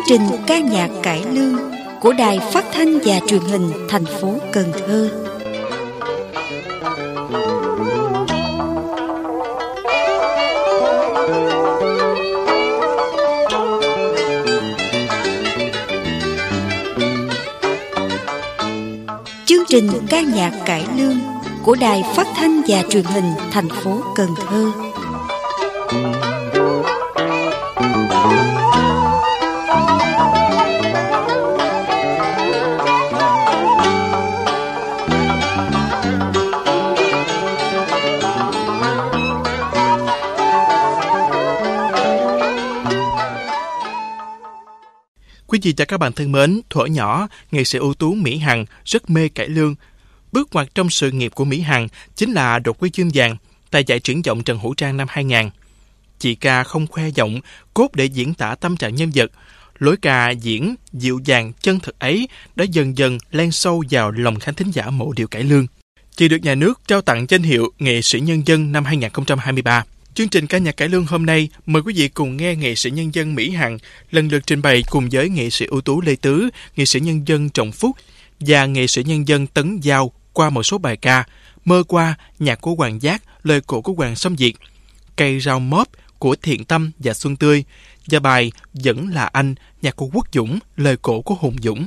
trình ca nhạc cải lương của Đài Phát thanh và Truyền hình thành phố Cần Thơ. Chương trình ca nhạc cải lương của Đài Phát thanh và Truyền hình thành phố Cần Thơ. Quý vị và các bạn thân mến, thuở nhỏ, nghệ sĩ ưu tú Mỹ Hằng rất mê cải lương. Bước ngoặt trong sự nghiệp của Mỹ Hằng chính là đoạt huy chương vàng tại giải triển vọng Trần Hữu Trang năm 2000. Chị ca không khoe giọng, cốt để diễn tả tâm trạng nhân vật. Lối ca diễn dịu dàng, chân thực ấy đã dần dần len sâu vào lòng khán thính giả mộ điệu cải lương. Chị được nhà nước trao tặng danh hiệu Nghệ sĩ Nhân dân năm 2023. Chương trình ca nhạc cải lương hôm nay mời quý vị cùng nghe nghệ sĩ nhân dân Mỹ Hằng lần lượt trình bày cùng với nghệ sĩ ưu tú Lê Tứ, nghệ sĩ nhân dân Trọng Phúc và nghệ sĩ nhân dân Tấn Giao qua một số bài ca Mơ Qua, nhạc của Hoàng Giác, lời cổ của Hoàng Sông Việt, Cây Rau Móp của Thiện Tâm và Xuân Tươi và bài Vẫn Là Anh, nhạc của Quốc Dũng, lời cổ của Hùng Dũng.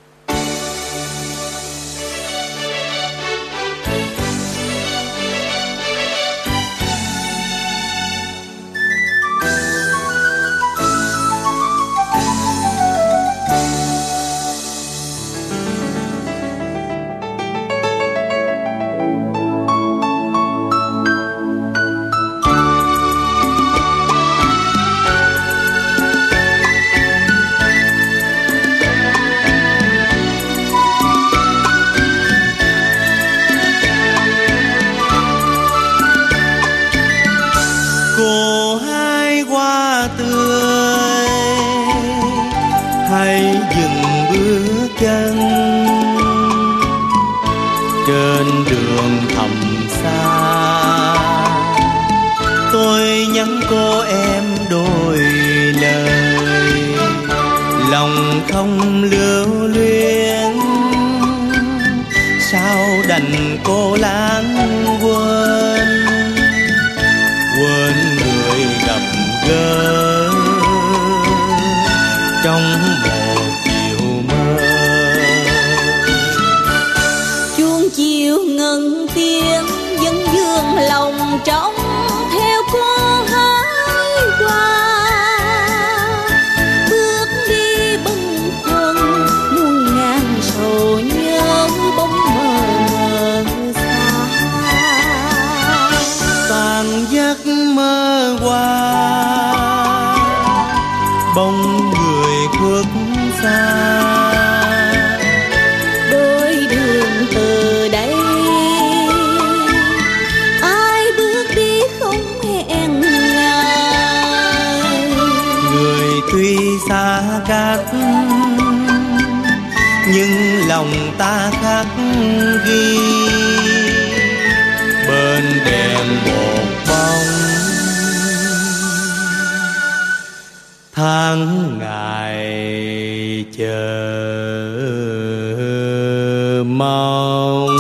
Trên đường thầm xa, tôi nhắn cô em đôi lời, lòng không lưu luyến, sao đành cô lãng quên, quên người gặp gỡ trong một chiều mơ. Chiều ngân tiếng vẫn vương lòng trong theo cô hái qua, bước đi bâng khuâng muôn ngàn sầu nhớ bóng mờ mờ xa. Toàn giấc mơ qua bóng người khuất xa, xa cách nhưng lòng ta khắc ghi, bên đèn một bóng tháng ngày chờ mong.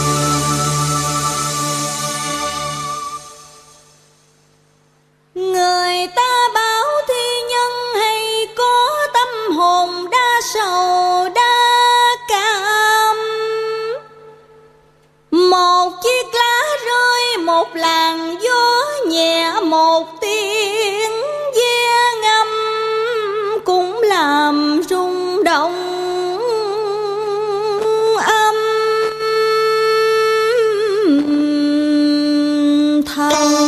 Người ta báo thi nhân hay có tâm hồn đa sầu đa cảm, một chiếc lá rơi một làn gió nhẹ, một tiếng ve ngâm cũng làm rung động âm thầm.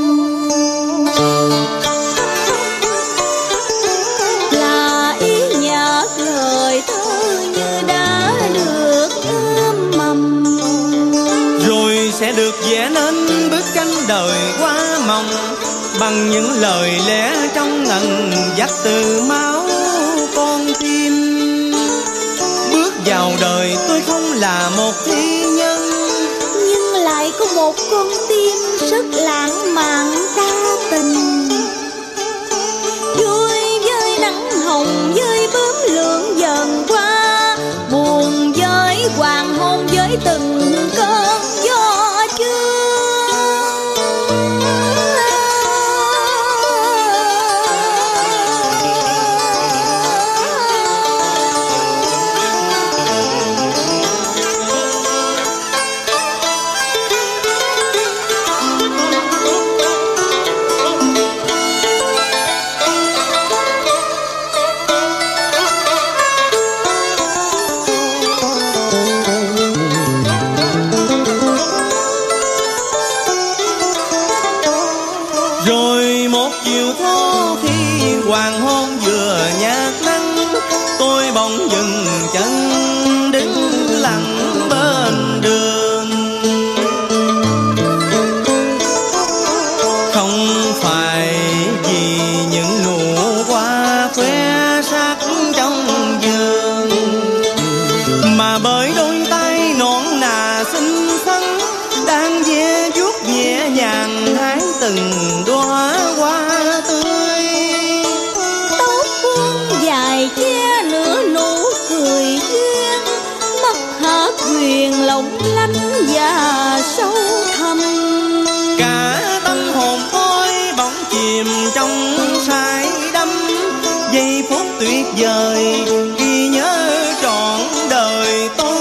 Sẽ được vẽ nên bức tranh đời quá mong, bằng những lời lẽ trong ngần dắt từ máu con tim. Bước vào đời tôi không là một thi nhân, nhưng lại có một con tim rất lãng mạn đa tình, vui với nắng hồng với một chiều thu khi hoàng hôn vừa nhạt nắng, tôi bỗng dừng chân đứng lặng bên đường. Không phải vì những nụ hoa khoe sắc trong vườn, mà bởi đôi tay nõn nà xinh xắn đang ve vuốt nhẹ nhàng hái từng đóa hoa tươi. Tóc buông dài che nửa nụ cười duyên, mắt hạ quyền lộng lánh và sâu thẳm. Cả tâm hồn tôi bỗng chìm trong say đắm, giây phút tuyệt vời ghi nhớ trọn đời tôi.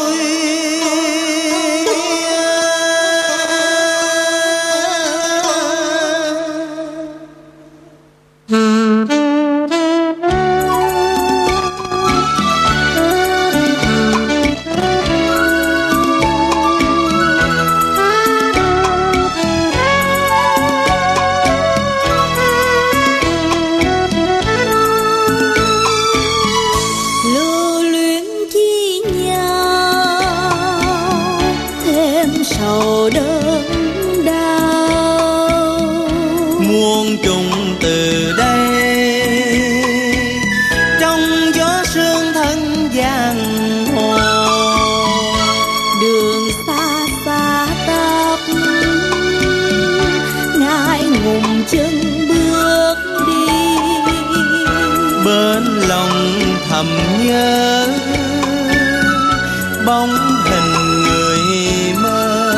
Lưu luyến chi nhau thêm sầu đớn đau. Muôn trùng từ đây trong gió sương thân giang hồ, Đường xa xa tấp ngại ngùng chân bước đi. bên lòng thầm nhớ bóng hình người mơ.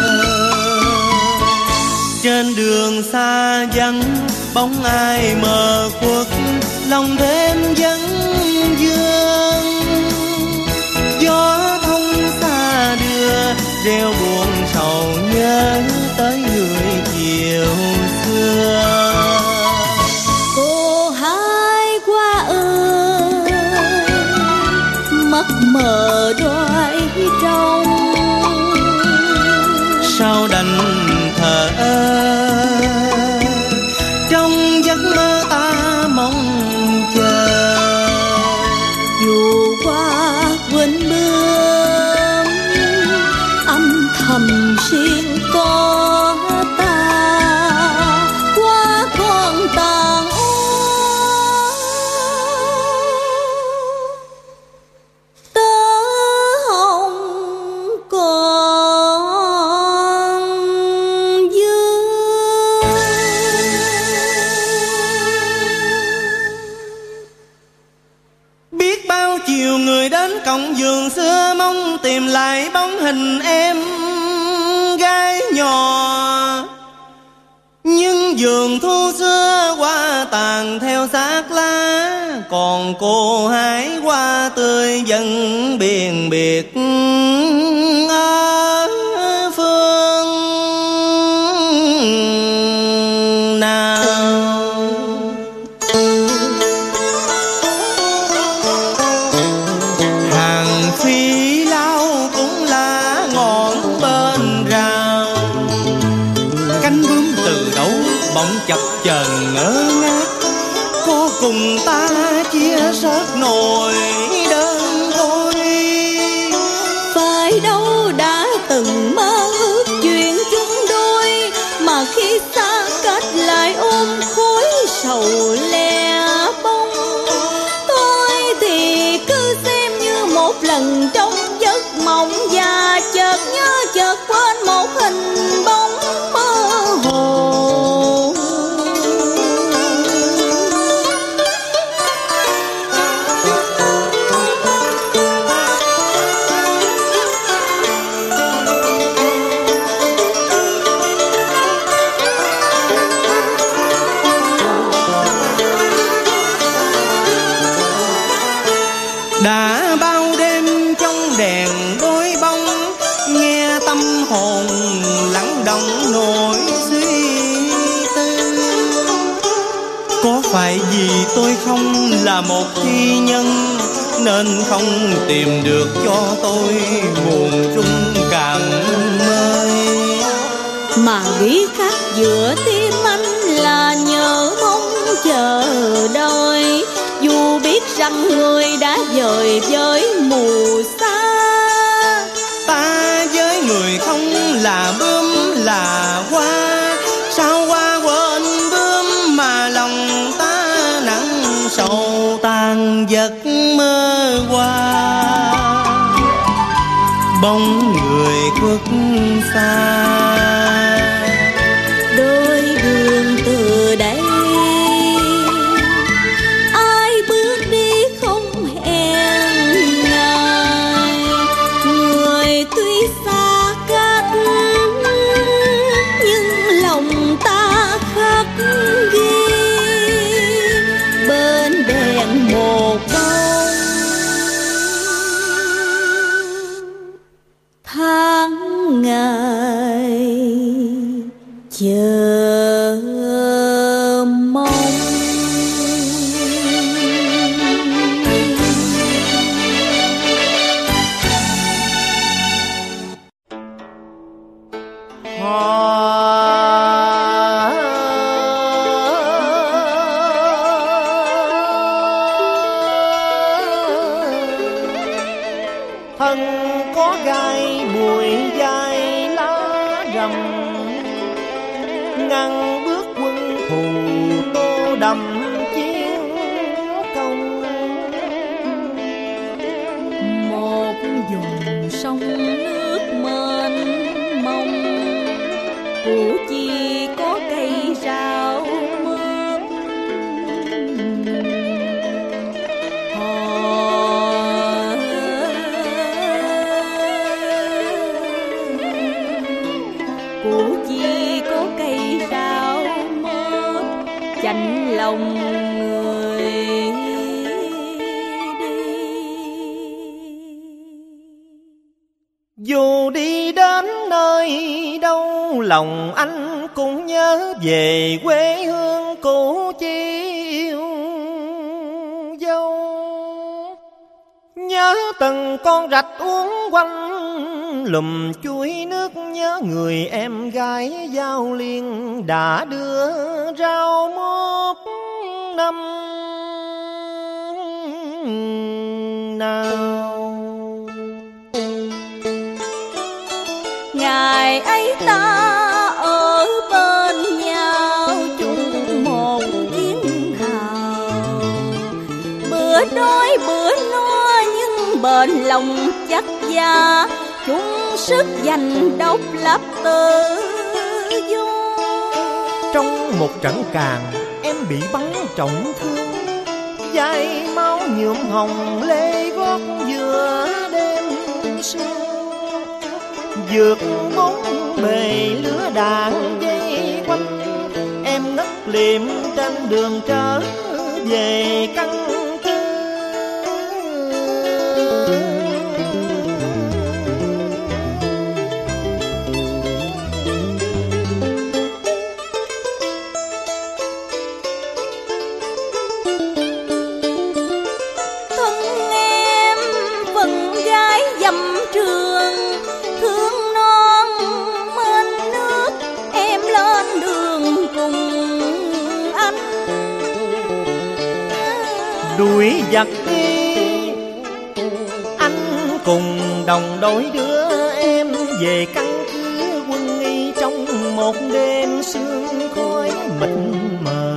Trên đường xa vắng bóng ai mờ khuất, lòng thêm vấn vương. Gió thông xa đưa reo buồn sầu nhớ tới người chiều xưa. Cô hai qua ơi, mắt mờ đói trong. Sao đành thờ ơ trong giấc mơ ta mong chờ. Dù qua quên bướm âm thầm riêng có ta, qua con tàn ô tớ hồng còn vương. Biết bao chiều người đến cổng vườn xưa, mong tìm lại bóng hình em gái nhỏ. Nhưng vườn thu xưa hoa tàn theo xác lá, còn cô hái hoa tươi vẫn biền biệt ở phương nào. Hàng phi lao cũng lá ngọn bên rào, cánh bướm từ đâu bỗng chập chờn ngỡ ngác. Có cùng ta chia sớt nỗi đơn côi, Phải đâu đã từng mơ ước chuyện chung đôi, mà khi xa cách lại ôm khối sầu lẻ bóng. Tôi thì cứ xem như một lần trong giấc mộng, và chợt nhớ chợt quên một hình bóng mơ hồ. Đã bao đêm trong đèn đôi bóng, nghe tâm hồn lắng động nỗi suy tư. Có phải vì tôi không là một thi nhân, nên không tìm được cho tôi nguồn rung càng mơi. Mà nghĩ khác giữa tim anh là nhớ mong chờ đợi, dù biết rằng người đã dời với mù xa. Ta với người không là bướm là hoa, sao hoa quên bướm mà lòng ta nặng sầu tàn giấc mơ qua. Bóng người khuất xa, đôi đường từ đây ai bước đi không hẹn ngày. Người tuy xa cách nhưng lòng ta khắc ghi, bên đèn một bóng tháng ngày chờ mong. Thân có gai bụi dai lá rầm, ngăn bước quân thù tô đậm chiến công. Một vùng sông nước mênh mông, củ chi có cây rau mướp. Củ chi có cây rau mướp, chạnh lòng người đi. Dù đi đến nơi đâu, lòng anh cũng nhớ về quê hương cũ chi yêu dâu. Nhớ từng con rạch uốn quanh lùm chuối nước, nhớ người em gái giao liên đã đưa rau mốt năm nào. Ngày ấy ta ở bên nhau chung một chiến hào, bữa đói bữa no nhưng bền lòng chắc gia, chung sức giành độc lập tự do. Trong một trận càn em bị bắn trọng thương, vai máu nhuộm hồng lê gót giữa đêm sương. Vượt bốn bề lửa đạn dây quanh, em ngất liệm trên đường trở về căn cứ. Thân em vẫn gái dầm trường, thương non mênh nước, em lên đường cùng anh. Đuổi giặc đi, anh cùng đồng đội đưa em về căn cứ quân y trong một đêm sương khói mịt mờ.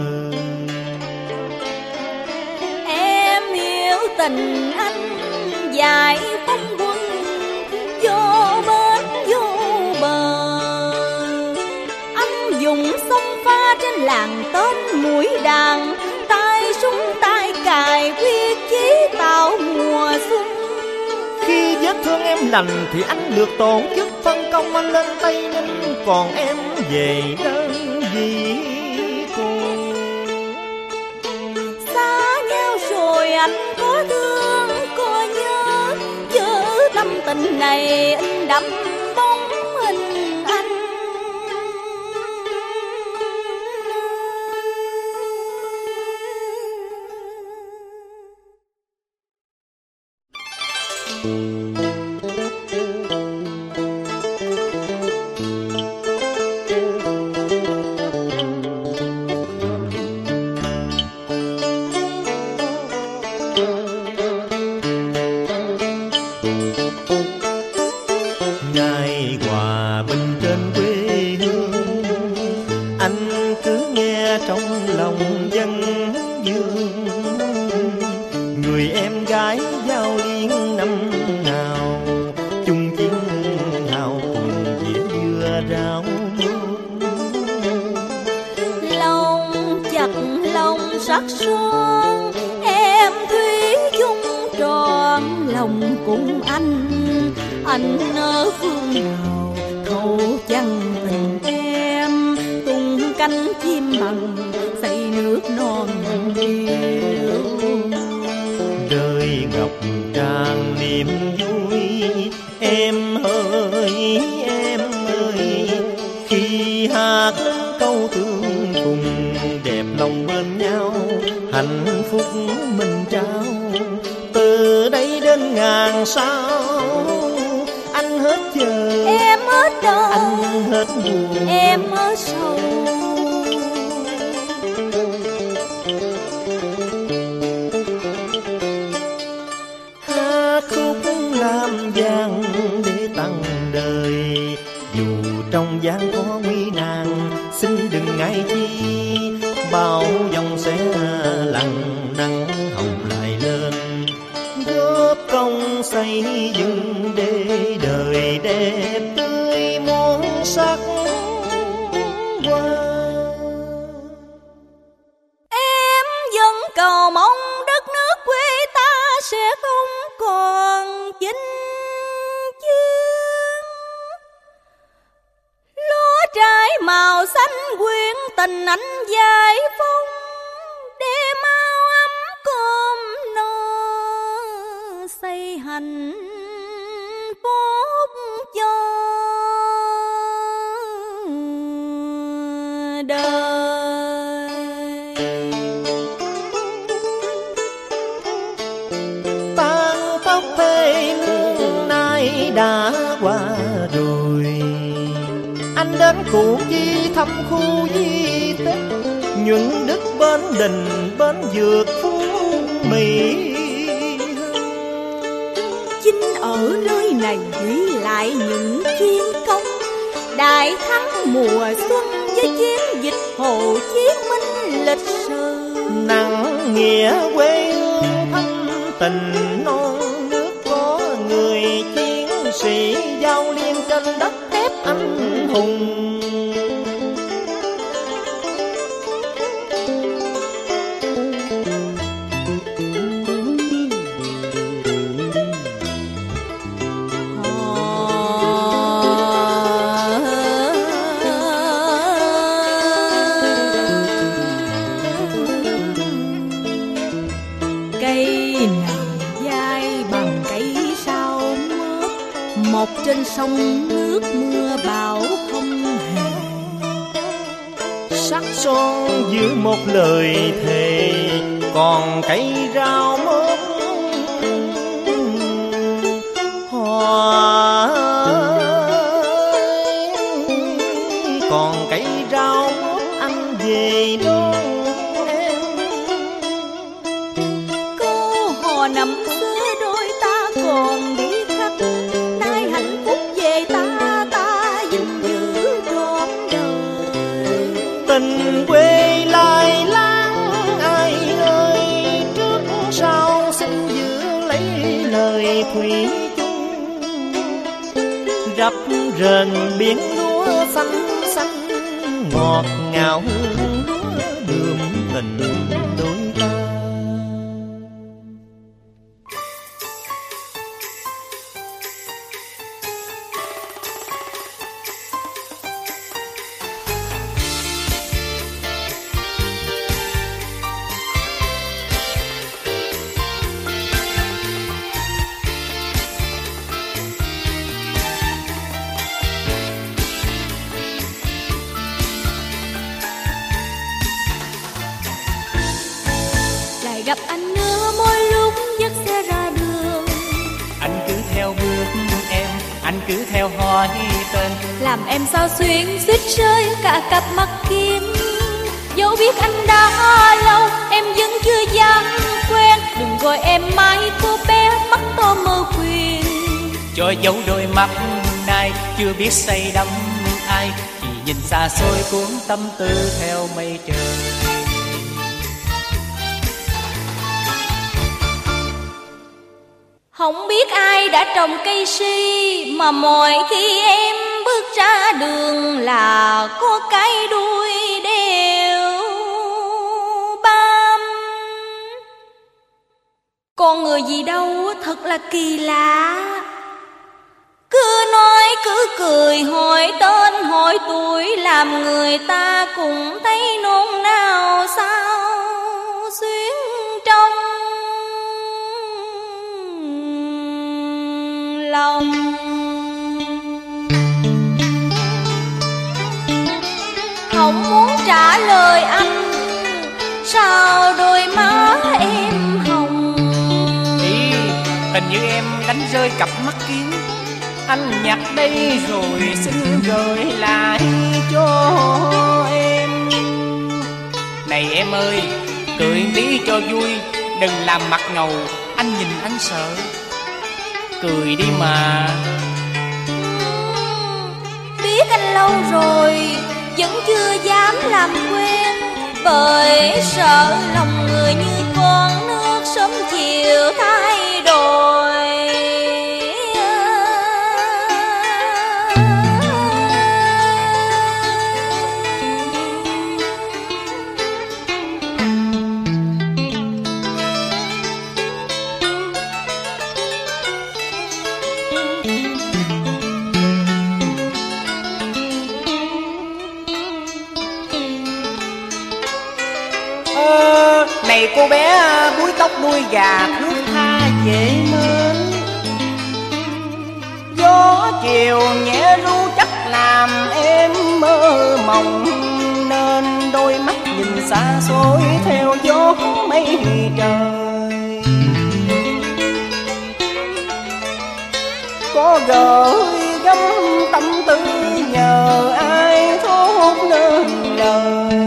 Em hiểu tình anh dài phong quân, vô bến vô bờ. Anh dùng sông pha trên làng tên mũi đàn, tay súng tay cài quyết chí tạo mùa xuân. Khi vết thương em lành thì anh được tổ chức phân công anh lên Tây Ninh, còn em về đơn vị cô. Xa nhau rồi anh có thương có nhớ, chớ tâm tình này in đậm bóng hình anh. cứ nghe trong lòng dân dương. Người em gái giao liên năm nào, chung chiến hào cùng dĩa dưa rau. Lòng chặt lòng sắc son, em thủy chung trọn lòng cùng anh ở phương nào thâu chẳng tình em, tung cánh chim bằng xây nước non yêu. Đời ngọc tràn niềm vui, em ơi khi hát câu thương cùng đẹp lòng bên nhau, hạnh phúc mình trao từ đây đến ngàn sao. Anh hết chờ, em hết đau, anh hết buồn, em hết sầu. Hát khúc làm vang để tặng đời, dù trong gian có nguy nan, xin đừng ngại chi. Bao dòng sẽ lặng nắng hồng lại lên, góp công xây dựng để đời đẹp tươi muôn sắc hoa. Em vẫn cầu mong đất nước quê ta sẽ không còn chinh chiến, lúa trái màu xanh quyện tình anh giải phóng, để mau ấm cơm no xây hạnh phúc cho đời. Tan tóc thế nay đã qua rồi, anh đến Củ Chi thăm khu di tích, nhuận đức bên đình bên dược phú Mỹ. Chính ở nơi này ghi lại những chiến công đại thắng mùa xuân với chiến dịch Hồ Chí Minh lịch sử. Nặng nghĩa quê hương thâm tình non nước, có người chiến sĩ giao liên trên đất thép anh hùng. Một trên sông nước mưa bão không hề, sắc son giữ một lời thề, còn cây rau mốt hoa, còn cây rau mốt anh về đón em. câu hò năm xưa đôi ta còn đi khách, nay hạnh phúc về ta gìn giữ trọn đời. Tình quê lai láng ai ơi, trước sau xin giữ lấy lời thủy chung. Rập rền biển lúa xanh xanh, ngọt ngào hương lúa đượm tình đôi ta. Gặp anh nữa mỗi lúc dắt xe ra đường, anh cứ theo bước em, anh cứ theo hỏi tên, làm em sao xuyên suýt rơi cả cặp mắt kiếm. Dẫu biết anh đã lâu em vẫn chưa dám quen, đừng gọi em mãi cô bé mắt to mơ khuyên. cho dấu đôi mắt này chưa biết say đắm ai, chỉ nhìn xa xôi cuốn tâm tư theo mây trời. Không biết ai đã trồng cây si mà mỗi khi em bước ra đường là có cái đuôi đeo bám. Con người gì đâu thật là kỳ lạ, cứ nói cứ cười, hỏi tên hỏi tuổi làm người ta cũng thấy nôn nao sao xuyến trong lòng. Không muốn trả lời anh, sao đôi má em hồng. Ý, hình như em đánh rơi cặp mắt kiến. Anh nhặt đây rồi xin gửi lại cho em. Này em ơi, cười tí cho vui, đừng làm mặt ngầu, anh nhìn anh sợ. Cười đi mà. Biết anh lâu rồi, vẫn chưa dám làm quen, bởi sợ lòng người như con nước sớm chiều thay đổi. Này cô bé búi tóc đuôi gà thước tha dễ mến. Gió chiều nhẹ ru chắc làm em mơ mộng, nên đôi mắt nhìn xa xôi theo gió mây trời. Có gửi gắm tâm tư nhờ ai thốt nên lời.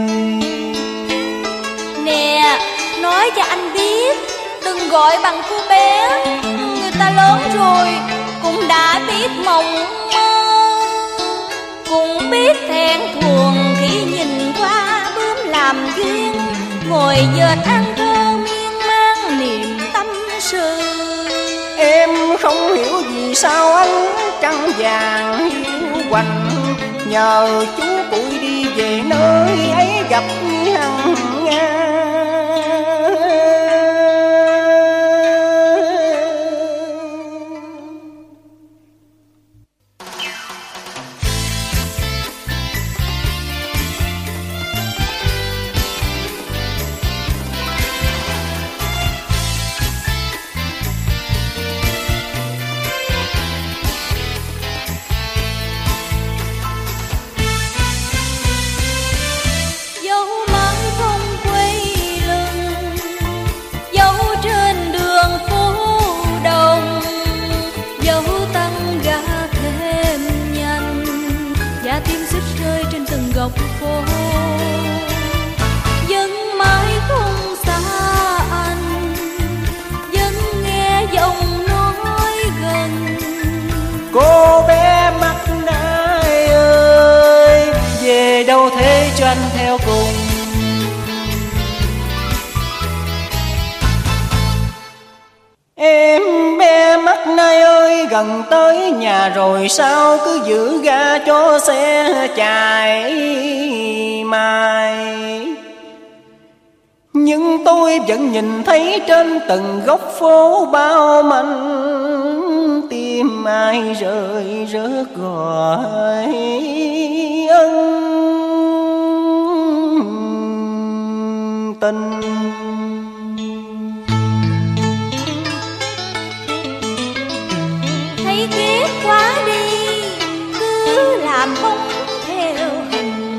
Nè, nói cho anh biết, đừng gọi bằng cô bé, người ta lớn rồi cũng đã biết mộng mơ, cũng biết thẹn thùng khi nhìn qua bướm làm duyên, ngồi dệt ăn thơ miên man niềm tâm sự. Em không hiểu vì sao anh trăng vàng hiu quạnh, nhờ chú bụi đi về nơi ấy gặp hằng ngang. Góc phố vẫn mãi không xa anh, vẫn nghe giọng nói gần. Cô bé mắt nai ơi, về đâu thế cho anh theo cùng. Em bé mắt nai ơi, gần tới nhà rồi sao cứ giữ ga cho xe chạy mai. Nhưng tôi vẫn nhìn thấy trên từng góc phố bao manh tim ai rơi rớt gọi ân tình. Thấy ghét quá đi, cứ làm bóng theo hình.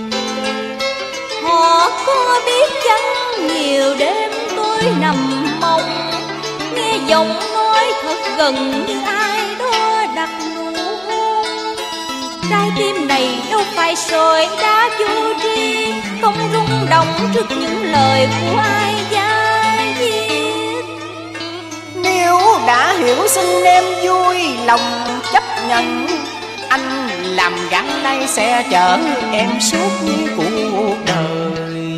Họ có biết chăng nhiều đêm tôi nằm mộng, nghe giọng nói thật gần như ai đó đặt nụ hôn. Trái tim này đâu phải sỏi đá vô tri, không rung động trước những lời của ai dai viết. Nếu đã hiểu xin em vui lòng chấp nhận, anh làm gắn đây sẽ chở em suốt cuộc đời.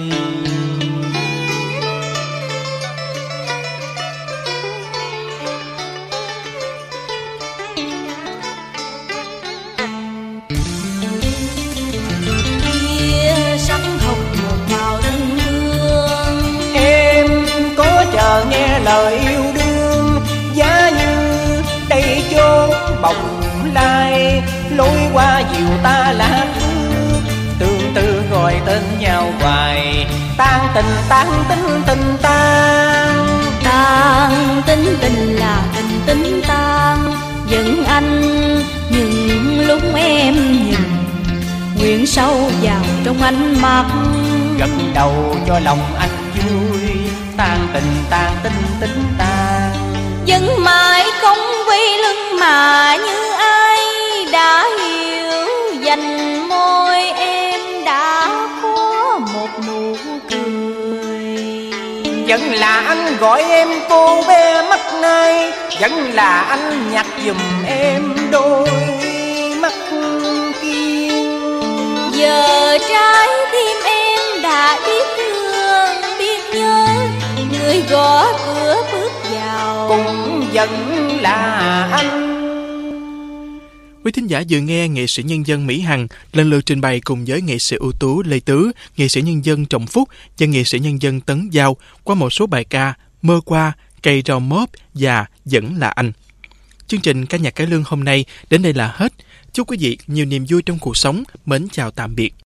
Nghe lời yêu đương giá như đây chốn bồng lai, lối qua dìu ta lá bước tương tư gọi tên nhau hoài. Tan tình tan tính tình tan, tan tính tình là tình tính tan. Giận anh nhưng lúc em nhìn, nguyện sâu vào trong ánh mắt, gật đầu cho lòng anh vui. Tan tình tan tính tan, vẫn mãi không quay lưng mà như ai đã hiểu. Dành môi em đã có một nụ cười. vẫn là anh gọi em cô bé mắt nay, vẫn là anh nhặt giùm em đôi mắt kiên. Giờ trái tim em đã biết thương biết nhớ, người gõ cửa bước vào cũng vẫn là anh. Quý thính giả vừa nghe nghệ sĩ nhân dân Mỹ Hằng lần lượt trình bày cùng với nghệ sĩ ưu tú Lê Tứ, nghệ sĩ nhân dân Trọng Phúc và nghệ sĩ nhân dân Tấn Giao qua một số bài ca Mơ Qua, Cây Rau Móp và Vẫn Là Anh. Chương trình Ca nhạc cải lương hôm nay đến đây là hết. Chúc quý vị nhiều niềm vui trong cuộc sống. Mến chào tạm biệt.